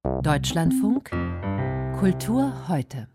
Deutschlandfunk Kultur heute.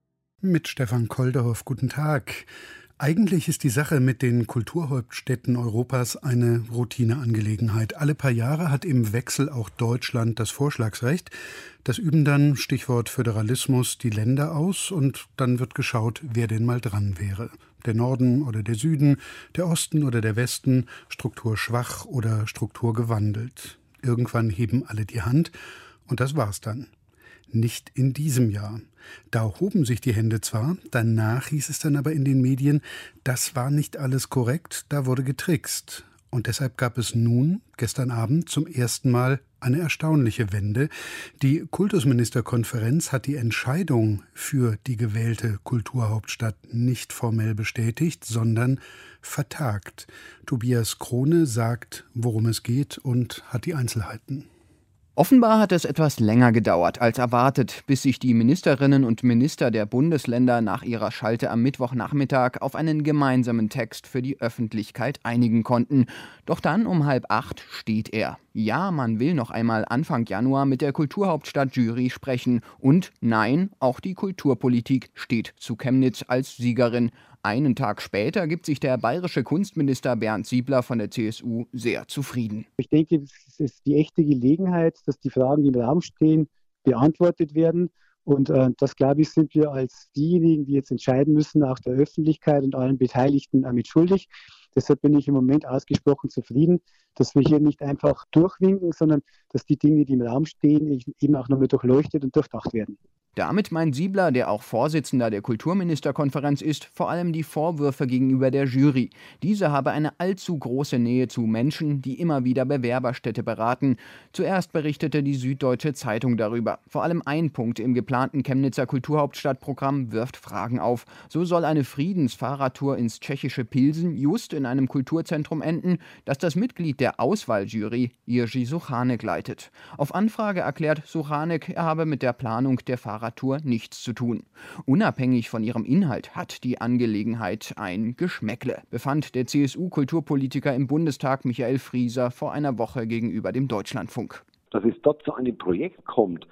Mit Stefan Kolderhoff, guten Tag. Eigentlich ist die Sache mit den Kulturhauptstädten Europas eine Routineangelegenheit. Alle paar Jahre hat im Wechsel auch Deutschland das Vorschlagsrecht. Das üben dann, Stichwort Föderalismus, die Länder aus und dann wird geschaut, wer denn mal dran wäre. Der Norden oder der Süden, der Osten oder der Westen, strukturschwach oder strukturgewandelt. Irgendwann heben alle die Hand und das war's dann. Nicht in diesem Jahr. Da hoben sich die Hände zwar, danach hieß es dann aber in den Medien, das war nicht alles korrekt, da wurde getrickst. Und deshalb gab es nun, gestern Abend, zum ersten Mal eine erstaunliche Wende. Die Kultusministerkonferenz hat die Entscheidung für die gewählte Kulturhauptstadt nicht formell bestätigt, sondern vertagt. Tobias Krone sagt, worum es geht und hat die Einzelheiten. Offenbar hat es etwas länger gedauert als erwartet, bis sich die Ministerinnen und Minister der Bundesländer nach ihrer Schalte am Mittwochnachmittag auf einen gemeinsamen Text für die Öffentlichkeit einigen konnten. Doch dann um 7:30 steht er. Ja, man will noch einmal Anfang Januar mit der Kulturhauptstadt-Jury sprechen. Und nein, auch die Kulturpolitik steht zu Chemnitz als Siegerin. Einen Tag später gibt sich der bayerische Kunstminister Bernd Siebler von der CSU sehr zufrieden. Ich denke, es ist die echte Gelegenheit, dass die Fragen, die im Raum stehen, beantwortet werden. Und das, glaube ich, sind wir als diejenigen, die jetzt entscheiden müssen, auch der Öffentlichkeit und allen Beteiligten mit schuldig. Deshalb bin ich im Moment ausgesprochen zufrieden, dass wir hier nicht einfach durchwinken, sondern dass die Dinge, die im Raum stehen, eben auch nochmal durchleuchtet und durchdacht werden. Damit meint Siebler, der auch Vorsitzender der Kulturministerkonferenz ist, vor allem die Vorwürfe gegenüber der Jury. Diese habe eine allzu große Nähe zu Menschen, die immer wieder Bewerberstädte beraten. Zuerst berichtete die Süddeutsche Zeitung darüber. Vor allem ein Punkt im geplanten Chemnitzer Kulturhauptstadtprogramm wirft Fragen auf. So soll eine Friedensfahrradtour ins tschechische Pilsen just in einem Kulturzentrum enden, das das Mitglied der Auswahljury, Jiří Suchanek, leitet. Auf Anfrage erklärt Suchanek, er habe mit der Planung der Fahrradtour nichts zu tun. Unabhängig von ihrem Inhalt hat die Angelegenheit ein Geschmäckle, befand der CSU-Kulturpolitiker im Bundestag Michael Frieser vor einer Woche gegenüber dem Deutschlandfunk. Dass es dort zu einem Projekt kommt,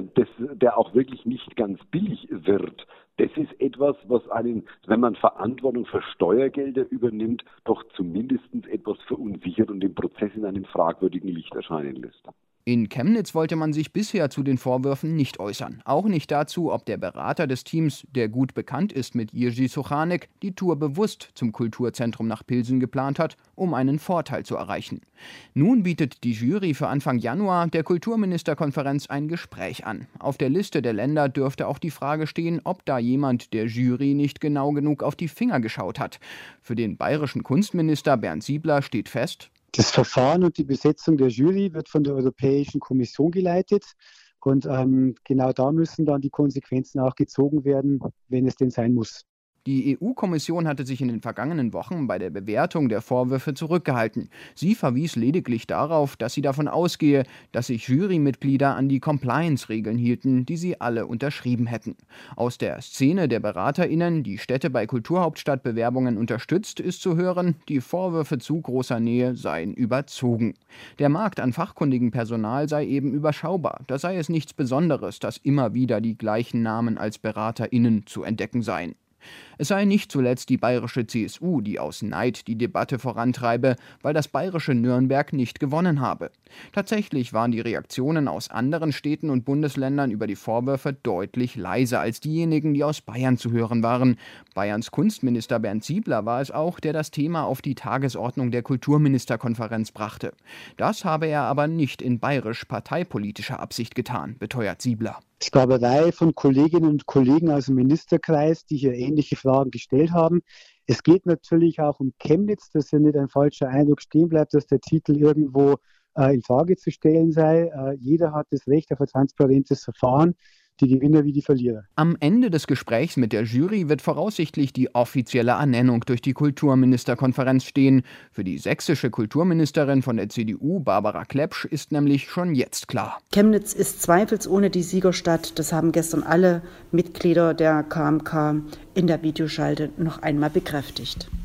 der auch wirklich nicht ganz billig wird, das ist etwas, was einen, wenn man Verantwortung für Steuergelder übernimmt, doch zumindest etwas verunsichert und den Prozess in einem fragwürdigen Licht erscheinen lässt. In Chemnitz wollte man sich bisher zu den Vorwürfen nicht äußern. Auch nicht dazu, ob der Berater des Teams, der gut bekannt ist mit Jiří Suchanek, die Tour bewusst zum Kulturzentrum nach Pilsen geplant hat, um einen Vorteil zu erreichen. Nun bietet die Jury für Anfang Januar der Kulturministerkonferenz ein Gespräch an. Auf der Liste der Länder dürfte auch die Frage stehen, ob da jemand der Jury nicht genau genug auf die Finger geschaut hat. Für den bayerischen Kunstminister Bernd Siebler steht fest: Das Verfahren und die Besetzung der Jury wird von der Europäischen Kommission geleitet. Und genau da müssen dann die Konsequenzen auch gezogen werden, wenn es denn sein muss. Die EU-Kommission hatte sich in den vergangenen Wochen bei der Bewertung der Vorwürfe zurückgehalten. Sie verwies lediglich darauf, dass sie davon ausgehe, dass sich Jurymitglieder an die Compliance-Regeln hielten, die sie alle unterschrieben hätten. Aus der Szene der BeraterInnen, die Städte bei Kulturhauptstadtbewerbungen unterstützt, ist zu hören, die Vorwürfe zu großer Nähe seien überzogen. Der Markt an fachkundigem Personal sei eben überschaubar. Da sei es nichts Besonderes, dass immer wieder die gleichen Namen als BeraterInnen zu entdecken seien. Es sei nicht zuletzt die bayerische CSU, die aus Neid die Debatte vorantreibe, weil das bayerische Nürnberg nicht gewonnen habe. Tatsächlich waren die Reaktionen aus anderen Städten und Bundesländern über die Vorwürfe deutlich leiser als diejenigen, die aus Bayern zu hören waren. Bayerns Kunstminister Bernd Siebler war es auch, der das Thema auf die Tagesordnung der Kulturministerkonferenz brachte. Das habe er aber nicht in bayerisch-parteipolitischer Absicht getan, beteuert Siebler. Es gab eine Reihe von Kolleginnen und Kollegen aus dem Ministerkreis, die hier ähnliche Fragen gestellt haben. Es geht natürlich auch um Chemnitz, dass hier nicht ein falscher Eindruck stehen bleibt, dass der Titel irgendwo in Frage zu stellen sei. Jeder hat das Recht auf ein transparentes Verfahren. Die Gewinner wie die Verlierer. Am Ende des Gesprächs mit der Jury wird voraussichtlich die offizielle Ernennung durch die Kulturministerkonferenz stehen. Für die sächsische Kulturministerin von der CDU, Barbara Klepsch, ist nämlich schon jetzt klar: Chemnitz ist zweifelsohne die Siegerstadt. Das haben gestern alle Mitglieder der KMK in der Videoschalte noch einmal bekräftigt.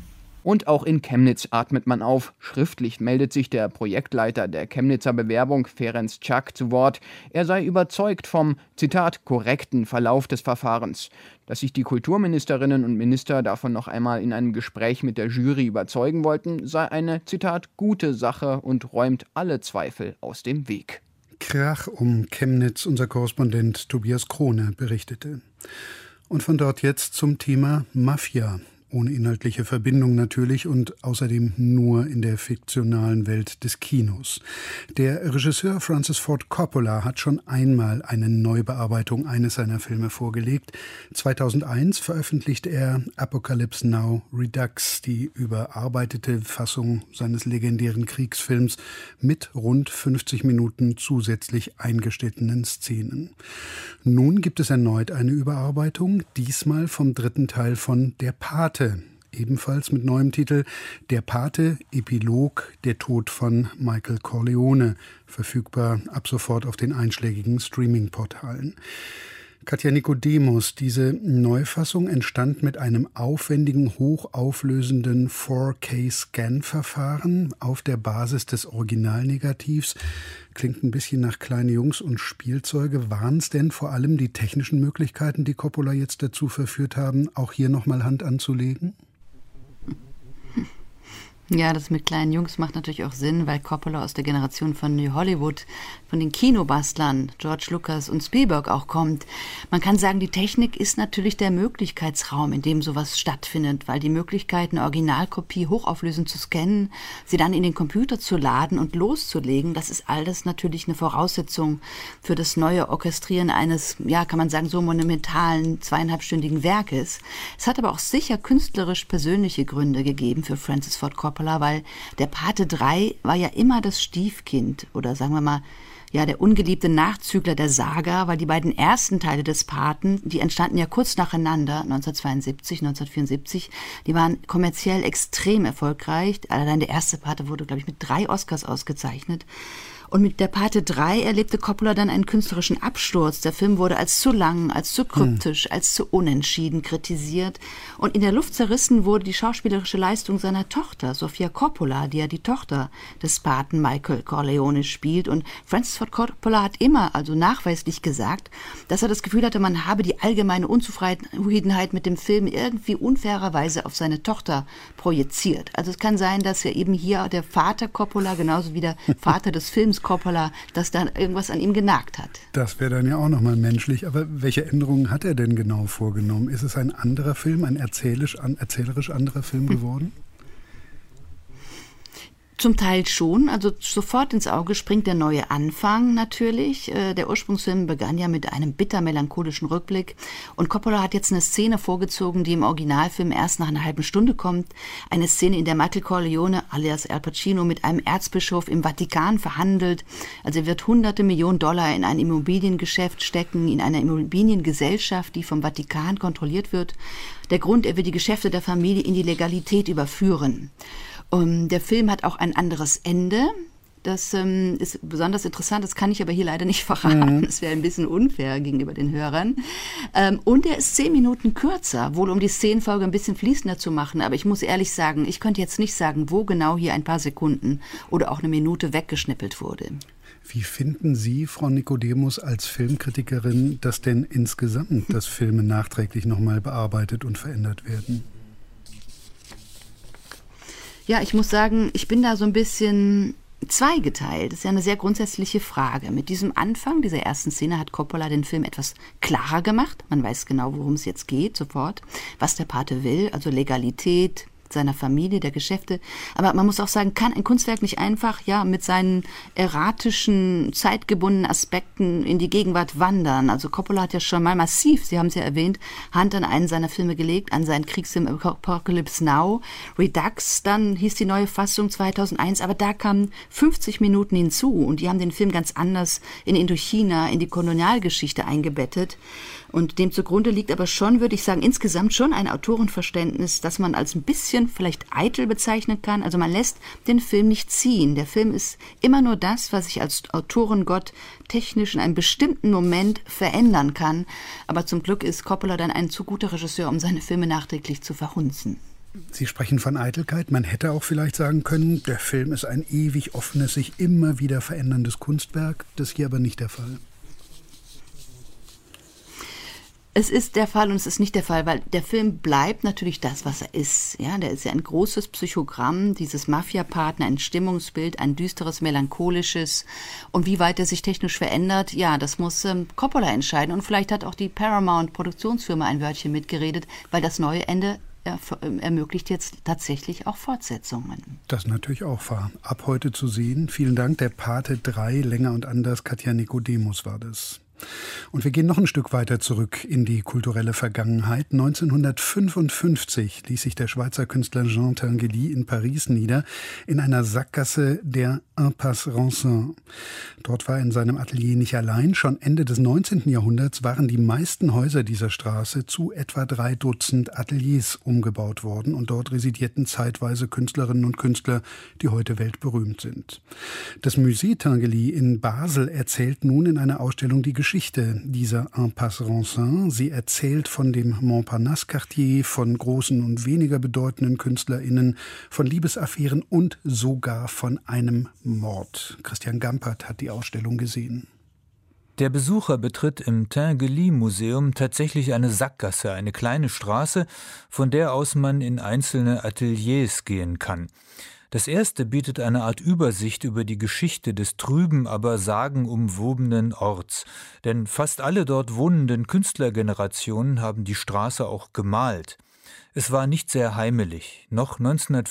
Und auch in Chemnitz atmet man auf. Schriftlich meldet sich der Projektleiter der Chemnitzer Bewerbung, Ferenc Czak, zu Wort. Er sei überzeugt vom, Zitat, korrekten Verlauf des Verfahrens. Dass sich die Kulturministerinnen und Minister davon noch einmal in einem Gespräch mit der Jury überzeugen wollten, sei eine, Zitat, gute Sache und räumt alle Zweifel aus dem Weg. Krach um Chemnitz, unser Korrespondent Tobias Krone berichtete. Und von dort jetzt zum Thema Mafia. Ohne inhaltliche Verbindung natürlich und außerdem nur in der fiktionalen Welt des Kinos. Der Regisseur Francis Ford Coppola hat schon einmal eine Neubearbeitung eines seiner Filme vorgelegt. 2001 veröffentlichte er Apocalypse Now Redux, die überarbeitete Fassung seines legendären Kriegsfilms mit rund 50 Minuten zusätzlich eingeschnittenen Szenen. Nun gibt es erneut eine Überarbeitung, diesmal vom dritten Teil von Der Pate. Ebenfalls mit neuem Titel Der Pate, Epilog, der Tod von Michael Corleone, verfügbar ab sofort auf den einschlägigen Streaming-Portalen. Katja Nicodemus, diese Neufassung entstand mit einem aufwendigen, hochauflösenden 4K-Scan-Verfahren auf der Basis des Originalnegativs. Klingt ein bisschen nach kleine Jungs und Spielzeuge. Waren es denn vor allem die technischen Möglichkeiten, die Coppola jetzt dazu verführt haben, auch hier nochmal Hand anzulegen? Ja, das mit kleinen Jungs macht natürlich auch Sinn, weil Coppola aus der Generation von New Hollywood, von den Kinobastlern, George Lucas und Spielberg auch kommt. Man kann sagen, die Technik ist natürlich der Möglichkeitsraum, in dem sowas stattfindet, weil die Möglichkeit, eine Originalkopie hochauflösend zu scannen, sie dann in den Computer zu laden und loszulegen, das ist alles natürlich eine Voraussetzung für das neue Orchestrieren eines, ja, kann man sagen, so monumentalen 2,5-stündigen Werkes. Es hat aber auch sicher künstlerisch persönliche Gründe gegeben für Francis Ford Coppola, weil der Pate 3 war ja immer das Stiefkind oder sagen wir mal, ja, der ungeliebte Nachzügler der Saga, weil die beiden ersten Teile des Paten, die entstanden ja kurz nacheinander, 1972, 1974, die waren kommerziell extrem erfolgreich. Allein der erste Pate wurde, glaube ich, mit 3 Oscars ausgezeichnet. Und mit der Pate 3 erlebte Coppola dann einen künstlerischen Absturz. Der Film wurde als zu lang, als zu kryptisch, als zu unentschieden kritisiert. Und in der Luft zerrissen wurde die schauspielerische Leistung seiner Tochter, Sofia Coppola, die ja die Tochter des Paten Michael Corleone spielt. Und Francis Ford Coppola hat immer, also nachweislich gesagt, dass er das Gefühl hatte, man habe die allgemeine Unzufriedenheit mit dem Film irgendwie unfairerweise auf seine Tochter projiziert. Also es kann sein, dass ja eben hier der Vater Coppola, genauso wie der Vater des Films Coppola, dass da irgendwas an ihm genagt hat. Das wäre dann ja auch nochmal menschlich. Aber welche Änderungen hat er denn genau vorgenommen? Ist es ein anderer Film, ein erzählerisch anderer Film geworden? Zum Teil schon, also sofort ins Auge springt der neue Anfang natürlich. Der Ursprungsfilm begann ja mit einem bitter melancholischen Rückblick und Coppola hat jetzt eine Szene vorgezogen, die im Originalfilm erst nach einer halben Stunde kommt. Eine Szene, in der Michael Corleone alias Al Pacino mit einem Erzbischof im Vatikan verhandelt. Also er wird hunderte Millionen Dollar in ein Immobiliengeschäft stecken, in einer Immobiliengesellschaft, die vom Vatikan kontrolliert wird. Der Grund, er will die Geschäfte der Familie in die Legalität überführen. Der Film hat auch ein anderes Ende. Das ist besonders interessant, das kann ich aber hier leider nicht verraten. Das wäre ein bisschen unfair gegenüber den Hörern. Und er ist 10 Minuten kürzer, wohl um die Szenenfolge ein bisschen fließender zu machen. Aber ich muss ehrlich sagen, ich könnte jetzt nicht sagen, wo genau hier ein paar Sekunden oder auch eine Minute weggeschnippelt wurde. Wie finden Sie, Frau Nicodemus, als Filmkritikerin, dass denn insgesamt das Filme nachträglich nochmal bearbeitet und verändert werden? Ja, ich muss sagen, ich bin da so ein bisschen zweigeteilt. Das ist ja eine sehr grundsätzliche Frage. Mit diesem Anfang dieser ersten Szene hat Coppola den Film etwas klarer gemacht. Man weiß genau, worum es jetzt geht, sofort. Was der Pate will, also Legalität seiner Familie, der Geschäfte. Aber man muss auch sagen, kann ein Kunstwerk nicht einfach ja mit seinen erratischen, zeitgebundenen Aspekten in die Gegenwart wandern. Also Coppola hat ja schon mal massiv, Sie haben es ja erwähnt, Hand an einen seiner Filme gelegt, an seinen Kriegsfilm Apocalypse Now. Redux, dann hieß die neue Fassung 2001, aber da kamen 50 Minuten hinzu und die haben den Film ganz anders in Indochina, in die Kolonialgeschichte eingebettet. Und dem zugrunde liegt aber schon, würde ich sagen, insgesamt schon ein Autorenverständnis, das man als ein bisschen vielleicht eitel bezeichnen kann. Also man lässt den Film nicht ziehen. Der Film ist immer nur das, was ich als Autorengott technisch in einem bestimmten Moment verändern kann. Aber zum Glück ist Coppola dann ein zu guter Regisseur, um seine Filme nachträglich zu verhunzen. Sie sprechen von Eitelkeit. Man hätte auch vielleicht sagen können, der Film ist ein ewig offenes, sich immer wieder veränderndes Kunstwerk. Das ist hier aber nicht der Fall. Es ist der Fall und es ist nicht der Fall, weil der Film bleibt natürlich das, was er ist. Ja, der ist ja ein großes Psychogramm, dieses Mafia-Partner, ein Stimmungsbild, ein düsteres, melancholisches. Und wie weit er sich technisch verändert, ja, das muss Coppola entscheiden. Und vielleicht hat auch die Paramount-Produktionsfirma ein Wörtchen mitgeredet, weil das neue Ende ermöglicht jetzt tatsächlich auch Fortsetzungen. Das ist natürlich auch wahr. Ab heute zu sehen. Vielen Dank. Der Pate 3, länger und anders. Katja Nikodemus war das. Und wir gehen noch ein Stück weiter zurück in die kulturelle Vergangenheit. 1955 ließ sich der Schweizer Künstler Jean Tinguely in Paris nieder, in einer Sackgasse der Impasse Ronsin. Dort war er in seinem Atelier nicht allein. Schon Ende des 19. Jahrhunderts waren die meisten Häuser dieser Straße zu etwa 3 Dutzend Ateliers umgebaut worden. Und dort residierten zeitweise Künstlerinnen und Künstler, die heute weltberühmt sind. Das Musée Tinguely in Basel erzählt nun in einer Ausstellung die Geschichte dieser Impasse Ronsin. Sie erzählt von dem Montparnasse-Quartier, von großen und weniger bedeutenden KünstlerInnen, von Liebesaffären und sogar von einem Mord. Christian Gampert hat die Ausstellung gesehen. Der Besucher betritt im Tinguely-Museum tatsächlich eine Sackgasse, eine kleine Straße, von der aus man in einzelne Ateliers gehen kann. Das erste bietet eine Art Übersicht über die Geschichte des trüben, aber sagenumwobenen Orts. Denn fast alle dort wohnenden Künstlergenerationen haben die Straße auch gemalt. Es war nicht sehr heimelig. Noch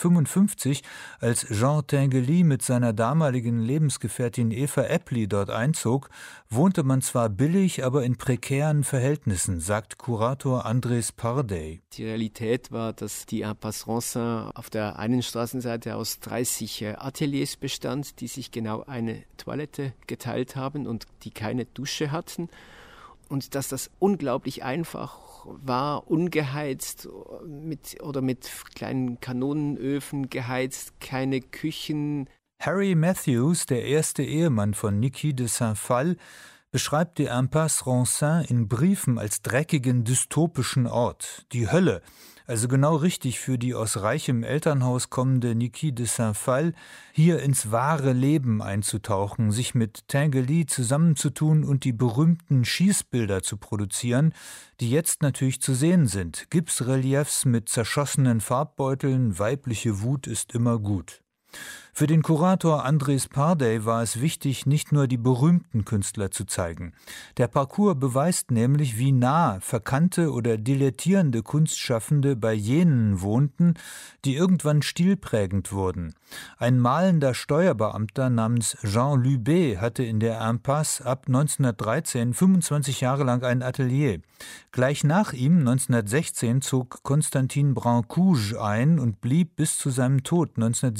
1955, als Jean Tinguely mit seiner damaligen Lebensgefährtin Eva Eppley dort einzog, wohnte man zwar billig, aber in prekären Verhältnissen, sagt Kurator Andres Pardey. Die Realität war, dass die Impasse Ronsin auf der einen Straßenseite aus 30 Ateliers bestand, die sich genau eine Toilette geteilt haben und die keine Dusche hatten. Und dass das unglaublich einfach war, ungeheizt mit kleinen Kanonenöfen geheizt, keine Küchen. Harry Matthews, der erste Ehemann von Niki de Saint-Phalle, beschreibt die Impasse Ronsin in Briefen als dreckigen, dystopischen Ort, die Hölle. Also genau richtig für die aus reichem Elternhaus kommende Niki de Saint-Phalle, hier ins wahre Leben einzutauchen, sich mit Tinguely zusammenzutun und die berühmten Schießbilder zu produzieren, die jetzt natürlich zu sehen sind. Gipsreliefs mit zerschossenen Farbbeuteln, weibliche Wut ist immer gut. Für den Kurator Andres Pardey war es wichtig, nicht nur die berühmten Künstler zu zeigen. Der Parcours beweist nämlich, wie nah verkannte oder dilettierende Kunstschaffende bei jenen wohnten, die irgendwann stilprägend wurden. Ein malender Steuerbeamter namens Jean Lubé hatte in der Impasse ab 1913 25 Jahre lang ein Atelier. Gleich nach ihm, 1916, zog Constantin Brancusi ein und blieb bis zu seinem Tod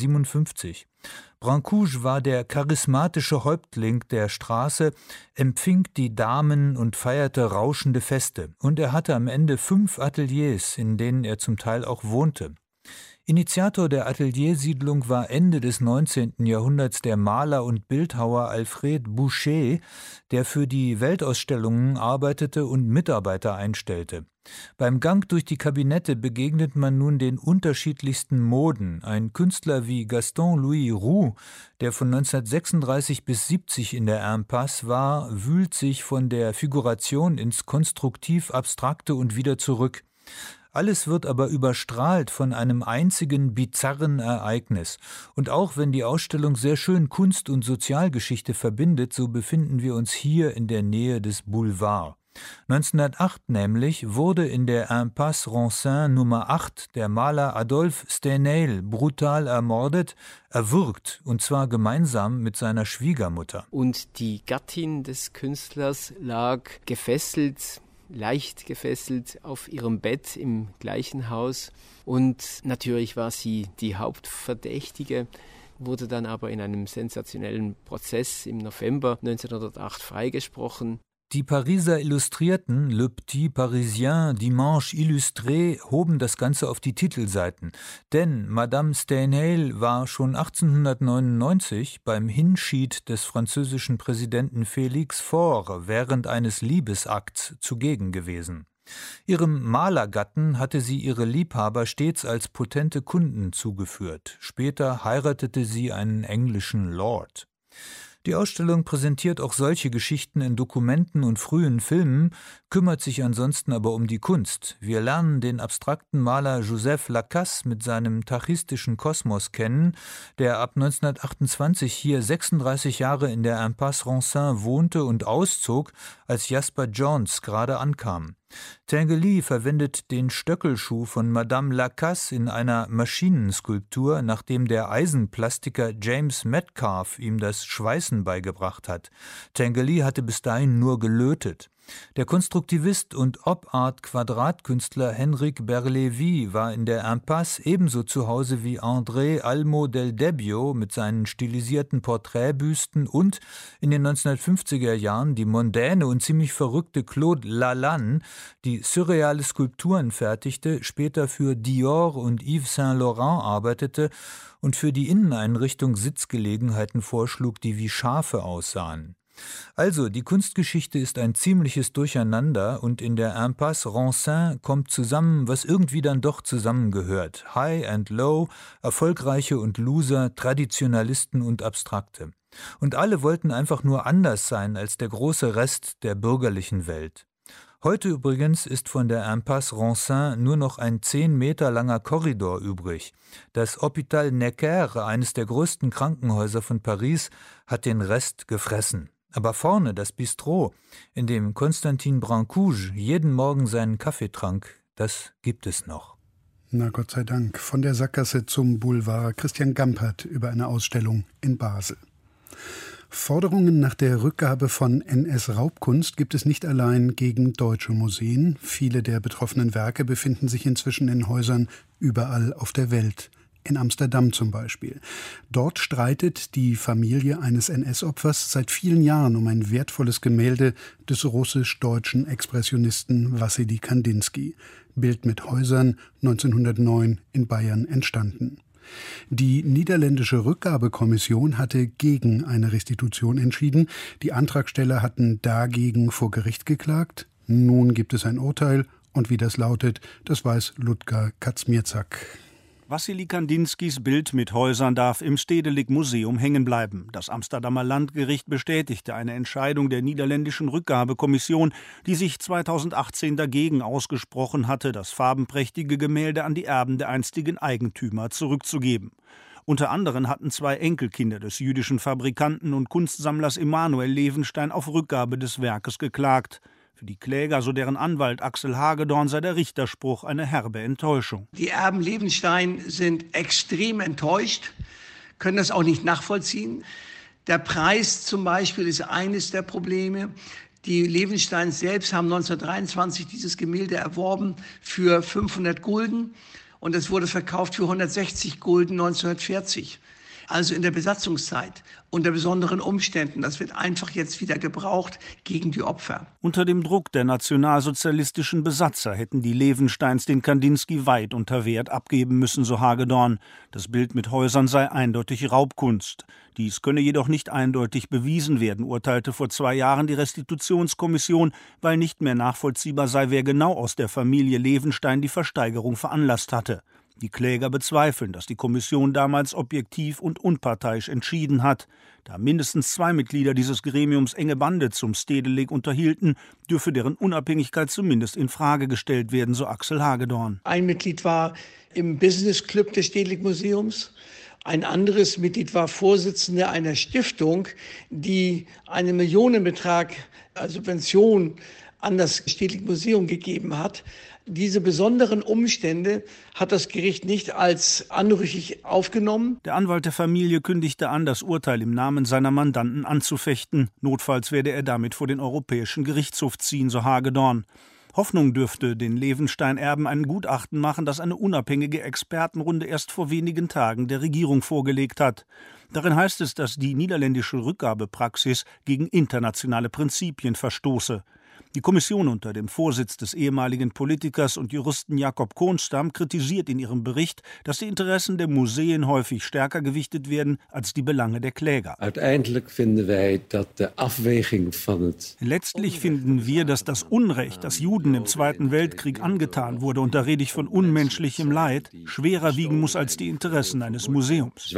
1957. Brancusi war der charismatische Häuptling der Straße, empfing die Damen und feierte rauschende Feste. Und er hatte am Ende 5 Ateliers, in denen er zum Teil auch wohnte. Initiator der Ateliersiedlung war Ende des 19. Jahrhunderts der Maler und Bildhauer Alfred Boucher, der für die Weltausstellungen arbeitete und Mitarbeiter einstellte. Beim Gang durch die Kabinette begegnet man nun den unterschiedlichsten Moden. Ein Künstler wie Gaston-Louis Roux, der von 1936 bis 70 in der Impasse war, wühlt sich von der Figuration ins konstruktiv-abstrakte und wieder zurück. Alles wird aber überstrahlt von einem einzigen bizarren Ereignis. Und auch wenn die Ausstellung sehr schön Kunst und Sozialgeschichte verbindet, so befinden wir uns hier in der Nähe des Boulevards. 1908 nämlich wurde in der Impasse Ronsin Nummer 8 der Maler Adolphe Steinheil brutal ermordet, erwürgt, und zwar gemeinsam mit seiner Schwiegermutter. Und die Gattin des Künstlers lag gefesselt, leicht gefesselt auf ihrem Bett im gleichen Haus. Und natürlich war sie die Hauptverdächtige, wurde dann aber in einem sensationellen Prozess im November 1908 freigesprochen. Die Pariser Illustrierten, Le Petit Parisien, Dimanche Illustré, hoben das Ganze auf die Titelseiten. Denn Madame Steinheil war schon 1899 beim Hinschied des französischen Präsidenten Félix Faure während eines Liebesakts zugegen gewesen. Ihrem Malergatten hatte sie ihre Liebhaber stets als potente Kunden zugeführt. Später heiratete sie einen englischen Lord. Die Ausstellung präsentiert auch solche Geschichten in Dokumenten und frühen Filmen, kümmert sich ansonsten aber um die Kunst. Wir lernen den abstrakten Maler Joseph Lacasse mit seinem tachistischen Kosmos kennen, der ab 1928 hier 36 Jahre in der Impasse Ronsin wohnte und auszog, als Jasper Johns gerade ankam. Tinguely verwendet den Stöckelschuh von Madame Lacasse in einer Maschinenskulptur, nachdem der Eisenplastiker James Metcalfe ihm das Schweißen beigebracht hat. Tinguely hatte bis dahin nur gelötet. Der Konstruktivist und Op-Art-Quadratkünstler Henrique Berlévy war in der Impasse ebenso zu Hause wie André Almo del Debbio mit seinen stilisierten Porträtbüsten und in den 1950er Jahren die mondäne und ziemlich verrückte Claude Lalanne, die surreale Skulpturen fertigte, später für Dior und Yves Saint Laurent arbeitete und für die Inneneinrichtung Sitzgelegenheiten vorschlug, die wie Schafe aussahen. Also, die Kunstgeschichte ist ein ziemliches Durcheinander und in der Impasse Ronsin kommt zusammen, was irgendwie dann doch zusammengehört. High and Low, Erfolgreiche und Loser, Traditionalisten und Abstrakte. Und alle wollten einfach nur anders sein als der große Rest der bürgerlichen Welt. Heute übrigens ist von der Impasse Ronsin nur noch ein 10 Meter langer Korridor übrig. Das Hôpital Necker, eines der größten Krankenhäuser von Paris, hat den Rest gefressen. Aber vorne das Bistro, in dem Constantin Brancouge jeden Morgen seinen Kaffee trank, das gibt es noch. Na Gott sei Dank. Von der Sackgasse zum Boulevard. Christian Gampert über eine Ausstellung in Basel. Forderungen nach der Rückgabe von NS-Raubkunst gibt es nicht allein gegen deutsche Museen. Viele der betroffenen Werke befinden sich inzwischen in Häusern überall auf der Welt. In Amsterdam zum Beispiel. Dort streitet die Familie eines NS-Opfers seit vielen Jahren um ein wertvolles Gemälde des russisch-deutschen Expressionisten Wassily Kandinsky. Bild mit Häusern, 1909 in Bayern entstanden. Die niederländische Rückgabekommission hatte gegen eine Restitution entschieden. Die Antragsteller hatten dagegen vor Gericht geklagt. Nun gibt es ein Urteil. Und wie das lautet, das weiß Ludger Kazmierzak. Wassily Kandinskys Bild mit Häusern darf im Stedelijk Museum hängen bleiben. Das Amsterdamer Landgericht bestätigte eine Entscheidung der niederländischen Rückgabekommission, die sich 2018 dagegen ausgesprochen hatte, das farbenprächtige Gemälde an die Erben der einstigen Eigentümer zurückzugeben. Unter anderem hatten 2 Enkelkinder des jüdischen Fabrikanten und Kunstsammlers Emanuel Levenstein auf Rückgabe des Werkes geklagt. Für die Kläger, so deren Anwalt Axel Hagedorn, sei der Richterspruch eine herbe Enttäuschung. Die Erben Levenstein sind extrem enttäuscht, können das auch nicht nachvollziehen. Der Preis zum Beispiel ist eines der Probleme. Die Levensteins selbst haben 1923 dieses Gemälde erworben für 500 Gulden und es wurde verkauft für 160 Gulden 1940. Also in der Besatzungszeit, unter besonderen Umständen. Das wird einfach jetzt wieder gebraucht gegen die Opfer. Unter dem Druck der nationalsozialistischen Besatzer hätten die Levensteins den Kandinsky weit unter Wert abgeben müssen, so Hagedorn. Das Bild mit Häusern sei eindeutig Raubkunst. Dies könne jedoch nicht eindeutig bewiesen werden, urteilte vor 2 Jahren die Restitutionskommission, weil nicht mehr nachvollziehbar sei, wer genau aus der Familie Levenstein die Versteigerung veranlasst hatte. Die Kläger bezweifeln, dass die Kommission damals objektiv und unparteiisch entschieden hat. Da mindestens 2 Mitglieder dieses Gremiums enge Bande zum Stedelijk unterhielten, dürfe deren Unabhängigkeit zumindest in Frage gestellt werden, so Axel Hagedorn. Ein Mitglied war im Business Club des Stedelijk Museums. Ein anderes Mitglied war Vorsitzender einer Stiftung, die einen Millionenbetrag als Subvention an das Stedelijk Museum gegeben hat. Diese besonderen Umstände hat das Gericht nicht als anrüchig aufgenommen. Der Anwalt der Familie kündigte an, das Urteil im Namen seiner Mandanten anzufechten. Notfalls werde er damit vor den Europäischen Gerichtshof ziehen, so Hagedorn. Hoffnung dürfte den Levenstein-Erben ein Gutachten machen, das eine unabhängige Expertenrunde erst vor wenigen Tagen der Regierung vorgelegt hat. Darin heißt es, dass die niederländische Rückgabepraxis gegen internationale Prinzipien verstoße. Die Kommission unter dem Vorsitz des ehemaligen Politikers und Juristen Jacob Koonstam kritisiert in ihrem Bericht, dass die Interessen der Museen häufig stärker gewichtet werden als die Belange der Kläger. Letztlich finden wir, dass das Unrecht, das Juden im Zweiten Weltkrieg angetan wurde, und da rede ich von unmenschlichem Leid, schwerer wiegen muss als die Interessen eines Museums.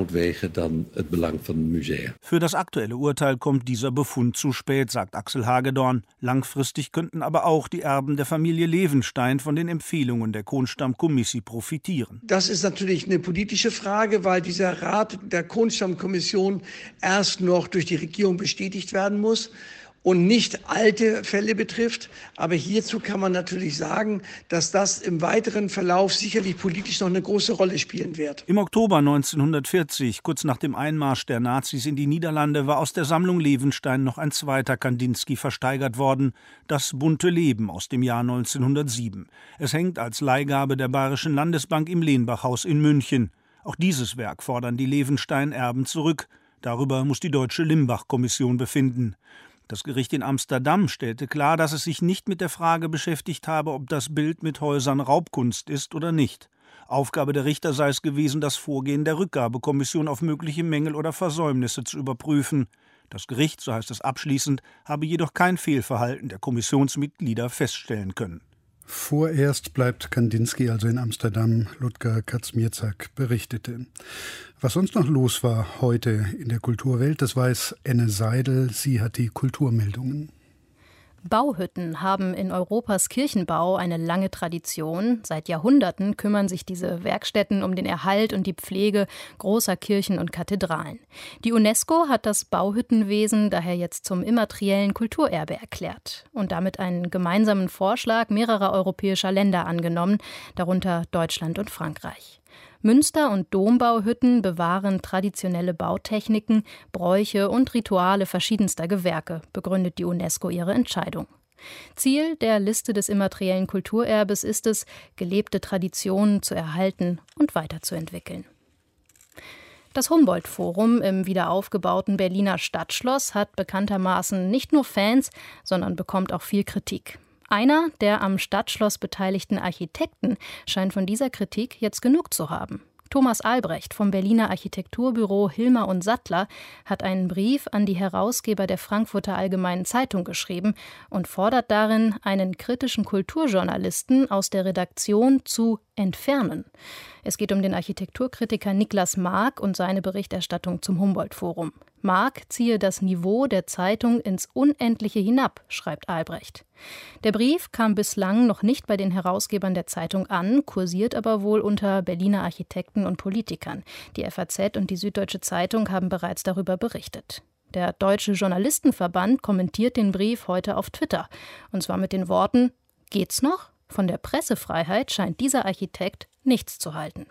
Für das aktuelle Urteil kommt dieser Befund zu spät, sagt Axel Hagedorn. Langfristig könnten aber auch die Erben der Familie Levenstein von den Empfehlungen der Koonstam-Kommissie profitieren. Das ist natürlich eine politische Frage, weil dieser Rat der Koonstam-Kommission erst noch durch die Regierung bestätigt werden muss und nicht alte Fälle betrifft. Aber hierzu kann man natürlich sagen, dass das im weiteren Verlauf sicherlich politisch noch eine große Rolle spielen wird. Im Oktober 1940, kurz nach dem Einmarsch der Nazis in die Niederlande, war aus der Sammlung Levenstein noch ein zweiter Kandinsky versteigert worden, das Bunte Leben aus dem Jahr 1907. Es hängt als Leihgabe der Bayerischen Landesbank im Lehnbachhaus in München. Auch dieses Werk fordern die Levenstein-Erben zurück. Darüber muss die Deutsche Limbach-Kommission befinden. Das Gericht in Amsterdam stellte klar, dass es sich nicht mit der Frage beschäftigt habe, ob das Bild mit Häusern Raubkunst ist oder nicht. Aufgabe der Richter sei es gewesen, das Vorgehen der Rückgabekommission auf mögliche Mängel oder Versäumnisse zu überprüfen. Das Gericht, so heißt es abschließend, habe jedoch kein Fehlverhalten der Kommissionsmitglieder feststellen können. Vorerst bleibt Kandinsky also in Amsterdam, Ludger Kaczmierzak berichtete. Was sonst noch los war heute in der Kulturwelt, das weiß Enne Seidel. Sie hat die Kulturmeldungen. Bauhütten haben in Europas Kirchenbau eine lange Tradition. Seit Jahrhunderten kümmern sich diese Werkstätten um den Erhalt und die Pflege großer Kirchen und Kathedralen. Die UNESCO hat das Bauhüttenwesen daher jetzt zum immateriellen Kulturerbe erklärt und damit einen gemeinsamen Vorschlag mehrerer europäischer Länder angenommen, darunter Deutschland und Frankreich. Münster- und Dombauhütten bewahren traditionelle Bautechniken, Bräuche und Rituale verschiedenster Gewerke, begründet die UNESCO ihre Entscheidung. Ziel der Liste des immateriellen Kulturerbes ist es, gelebte Traditionen zu erhalten und weiterzuentwickeln. Das Humboldt-Forum im wiederaufgebauten Berliner Stadtschloss hat bekanntermaßen nicht nur Fans, sondern bekommt auch viel Kritik. Einer der am Stadtschloss beteiligten Architekten scheint von dieser Kritik jetzt genug zu haben. Thomas Albrecht vom Berliner Architekturbüro Hilmer und Sattler hat einen Brief an die Herausgeber der Frankfurter Allgemeinen Zeitung geschrieben und fordert darin, einen kritischen Kulturjournalisten aus der Redaktion zu entfernen. Es geht um den Architekturkritiker Niklas Mark und seine Berichterstattung zum Humboldt-Forum. Mark ziehe das Niveau der Zeitung ins Unendliche hinab, schreibt Albrecht. Der Brief kam bislang noch nicht bei den Herausgebern der Zeitung an, kursiert aber wohl unter Berliner Architekten und Politikern. Die FAZ und die Süddeutsche Zeitung haben bereits darüber berichtet. Der Deutsche Journalistenverband kommentiert den Brief heute auf Twitter. Und zwar mit den Worten: Geht's noch? Von der Pressefreiheit scheint dieser Architekt nichts zu halten.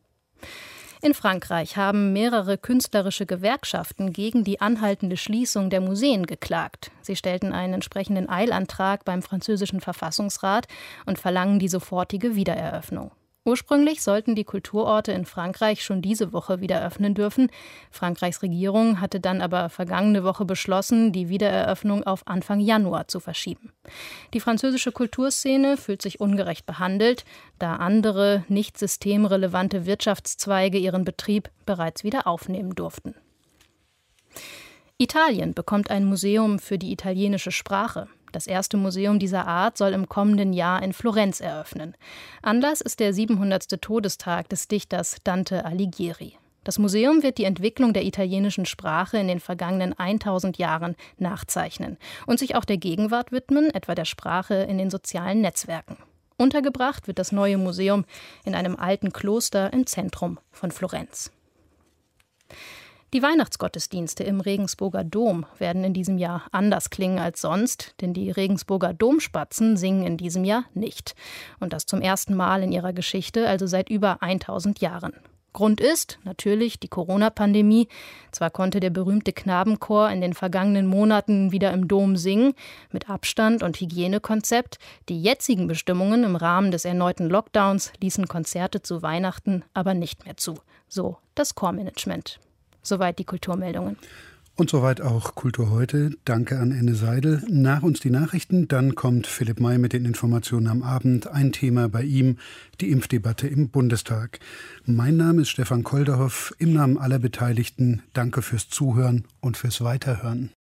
In Frankreich haben mehrere künstlerische Gewerkschaften gegen die anhaltende Schließung der Museen geklagt. Sie stellten einen entsprechenden Eilantrag beim französischen Verfassungsrat und verlangen die sofortige Wiedereröffnung. Ursprünglich sollten die Kulturorte in Frankreich schon diese Woche wieder öffnen dürfen. Frankreichs Regierung hatte dann aber vergangene Woche beschlossen, die Wiedereröffnung auf Anfang Januar zu verschieben. Die französische Kulturszene fühlt sich ungerecht behandelt, da andere nicht systemrelevante Wirtschaftszweige ihren Betrieb bereits wieder aufnehmen durften. Italien bekommt ein Museum für die italienische Sprache. Das erste Museum dieser Art soll im kommenden Jahr in Florenz eröffnen. Anlass ist der 700. Todestag des Dichters Dante Alighieri. Das Museum wird die Entwicklung der italienischen Sprache in den vergangenen 1000 Jahren nachzeichnen und sich auch der Gegenwart widmen, etwa der Sprache in den sozialen Netzwerken. Untergebracht wird das neue Museum in einem alten Kloster im Zentrum von Florenz. Die Weihnachtsgottesdienste im Regensburger Dom werden in diesem Jahr anders klingen als sonst, denn die Regensburger Domspatzen singen in diesem Jahr nicht. Und das zum ersten Mal in ihrer Geschichte, also seit über 1000 Jahren. Grund ist natürlich die Corona-Pandemie. Zwar konnte der berühmte Knabenchor in den vergangenen Monaten wieder im Dom singen, mit Abstand und Hygienekonzept. Die jetzigen Bestimmungen im Rahmen des erneuten Lockdowns ließen Konzerte zu Weihnachten aber nicht mehr zu. So das Chormanagement. Soweit die Kulturmeldungen. Und soweit auch Kultur heute. Danke an Enne Seidel. Nach uns die Nachrichten, dann kommt Philipp May mit den Informationen am Abend. Ein Thema bei ihm, die Impfdebatte im Bundestag. Mein Name ist Stefan Kolderhoff. Im Namen aller Beteiligten danke fürs Zuhören und fürs Weiterhören.